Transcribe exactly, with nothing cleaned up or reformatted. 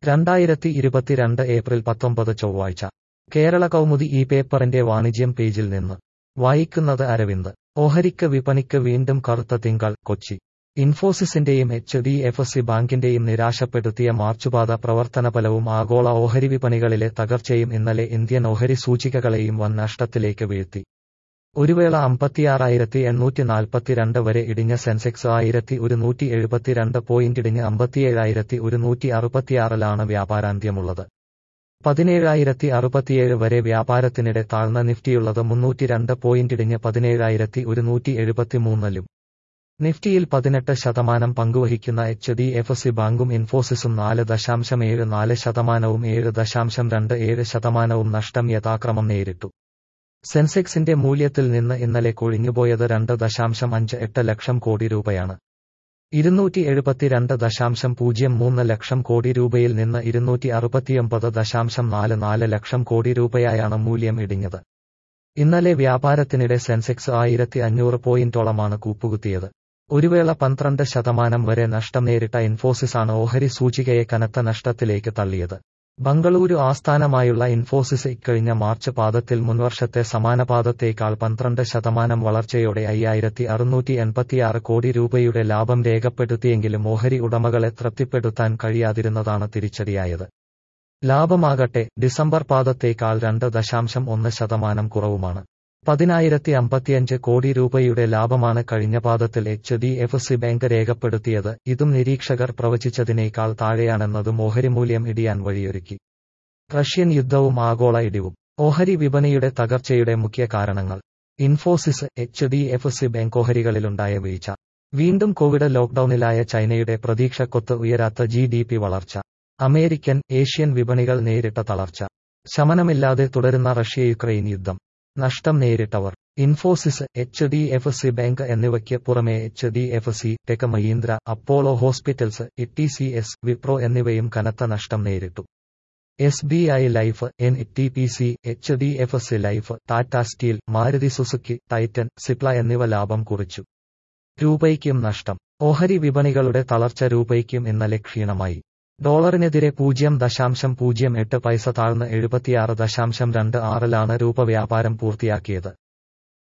രണ്ടായിരത്തി ഇരുപത്തിരണ്ട് ഏപ്രിൽ പത്തൊമ്പത് ചൊവ്വാഴ്ച കേരള കൗമുദി ഈ പേപ്പറിന്റെ വാണിജ്യം പേജിൽ നിന്ന് വായിക്കുന്നത് അരവിന്ദ്. ഓഹരിക്ക് വിപണിക്ക് വീണ്ടും കറുത്ത തിങ്കൾ. കൊച്ചി. ഇൻഫോസിസിന്റെയും എച്ച് ഡി എഫ് സി ബാങ്കിന്റെയും നിരാശപ്പെടുത്തിയ മാർച്ചുപാത പ്രവർത്തനഫലവും ആഗോള ഓഹരി വിപണികളിലെ തകർച്ചയും ഇന്നലെ ഇന്ത്യൻ ഓഹരി സൂചികകളെയും വൻ നഷ്ടത്തിലേക്ക് വീഴ്ത്തി. ഒരുവേള അമ്പത്തിയാറായിരത്തി എണ്ണൂറ്റി നാൽപ്പത്തിരണ്ട് വരെ ഇടിഞ്ഞ സെൻസെക്സ് ആയിരത്തി ഒരുന്നൂറ്റി എഴുപത്തിരണ്ട് പോയിന്റിടിഞ്ഞ് അമ്പത്തിയേഴായിരത്തി ഒരുന്നൂറ്റി അറുപത്തിയാറിലാണ് വ്യാപാരാന്ത്യമുള്ളത്. പതിനേഴായിരത്തി അറുപത്തിയേഴ് വരെ വ്യാപാരത്തിനിടെ താഴ്ന്ന നിഫ്റ്റിയുള്ളത് മുന്നൂറ്റിരണ്ട് പോയിന്റിടിഞ്ഞ് പതിനേഴായിരത്തി ഒരുന്നൂറ്റി എഴുപത്തിമൂന്നിലും. നിഫ്റ്റിയിൽ പതിനെട്ട് ശതമാനം പങ്കുവഹിക്കുന്ന എച്ച് ഡി എഫ് സി ബാങ്കും ഇൻഫോസിസും നാല് ദശാംശം ഏഴ് നാല് ശതമാനവും ഏഴ് ദശാംശം രണ്ട് ഏഴ് ശതമാനവും നഷ്ടം യഥാക്രമം നേരിട്ടു. സെൻസെക്സിന്റെ മൂല്യത്തിൽ നിന്ന് ഇന്നലെ കൊഴിഞ്ഞുപോയത് രണ്ട് ദശാംശം അഞ്ച് എട്ട് ലക്ഷം കോടി രൂപയാണ്. ഇരുന്നൂറ്റി എഴുപത്തിരണ്ട് ദശാംശം പൂജ്യം മൂന്ന് ലക്ഷം കോടി രൂപയിൽ നിന്ന് ഇരുന്നൂറ്റി അറുപത്തിയൊമ്പത് ദശാംശം നാല് നാല് ലക്ഷം കോടി രൂപയായാണ് മൂല്യം ഇടിഞ്ഞത്. ഇന്നലെ വ്യാപാരത്തിനിടെ സെൻസെക്സ് ആയിരത്തി അഞ്ഞൂറ് പോയിന്റോളമാണ് കൂപ്പുകുത്തിയത്. ഒരുവേള പന്ത്രണ്ട് ശതമാനം വരെ നഷ്ടം നേരിട്ട ഇൻഫോസിസാണ് ഓഹരി സൂചികയെ കനത്ത നഷ്ടത്തിലേക്ക് തള്ളിയത്. ബംഗളൂരു ആസ്ഥാനമായുള്ള ഇൻഫോസിസ് ഇക്കഴിഞ്ഞ മാർച്ച് പാദത്തിൽ മുൻവർഷത്തെ സമാന പാദത്തേക്കാൾ പന്ത്രണ്ട് ശതമാനം വളർച്ചയോടെ അയ്യായിരത്തി അറുന്നൂറ്റി എൺപത്തിയാറ് കോടി രൂപയുടെ ലാഭം രേഖപ്പെടുത്തിയെങ്കിലും ഓഹരി ഉടമകളെ തൃപ്തിപ്പെടുത്താൻ കഴിയാതിരുന്നതാണ് തിരിച്ചടിയായത്. ലാഭമാകട്ടെ ഡിസംബർ പാദത്തേക്കാൾ രണ്ട് ദശാംശം ഒന്ന് ശതമാനം കുറവുമാണ്. പതിനായിരത്തി അമ്പത്തിയഞ്ച് കോടി രൂപയുടെ ലാഭമാണ് കഴിഞ്ഞ പാദത്തിൽ H D F C bank രേഖപ്പെടുത്തിയത്. ഇതും നിരീക്ഷകർ പ്രവചിച്ചതിനേക്കാൾ താഴെയാണെന്നതും ഓഹരി മൂല്യം ഇടിയാൻ വഴിയൊരുക്കി. റഷ്യൻ യുദ്ധവും ആഗോള ഇടിവും ഓഹരി വിപണിയുടെ തകർച്ചയുടെ മുഖ്യ കാരണങ്ങൾ. Infosys, H D F C bank ഓഹരികളിലുണ്ടായ വീഴ്ച. വീണ്ടും കോവിഡ് ലോക്ഡൌണിലായ ചൈനയുടെ പ്രതീക്ഷക്കൊത്ത് ഉയരാത്ത ജി ഡി പി വളർച്ച. അമേരിക്കൻ, ഏഷ്യൻ വിപണികൾ നേരിട്ട തളർച്ച. ശമനമില്ലാതെ തുടരുന്ന റഷ്യ യുക്രൈൻ യുദ്ധം. നഷ്ടം നേരിട്ടവർ. Infosys, H D F C bank എന്നിവയ്ക്ക് പുറമെ H D F C, Tech Mahindra, Apollo Hospitals, E T C S, Wipro എന്നിവയും കനത്ത നഷ്ടം നേരിട്ടു. S B I life, N T P C, H D F C life, Tata Steel, Maruti Suzuki, Titan, Cipla എന്നിവ ലാഭം കുറിച്ചു. രൂപയ്ക്കും നഷ്ടം. ഓഹരി വിപണികളുടെ തളർച്ച രൂപയ്ക്കും ഇന്നലെ ക്ഷീണമായി. ഡോളറിനെതിരെ പൂജ്യം ദശാംശം പൂജ്യം എട്ട് പൈസ താഴ്ന്ന് എഴുപത്തിയാറ് ദശാംശം രണ്ട് ആറിലാണ് രൂപ വ്യാപാരം പൂർത്തിയാക്കിയത്.